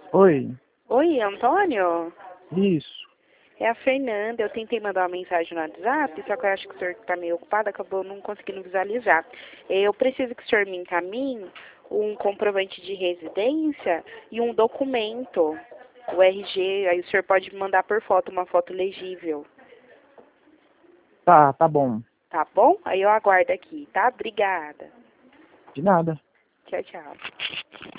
Oi, Oi, Antônio? isso. É a Fernanda. Eu tentei mandar uma mensagem no WhatsApp, só que eu acho que o senhor está meio ocupado, acabou não conseguindo visualizar. Eu preciso que o senhor me encaminhe um comprovante de residência e um documento, o RG. Aí o senhor pode me mandar por foto, uma foto legível, Tá bom. tá bom? Aí eu aguardo aqui, tá? Obrigada. De nada. Tchau, tchau.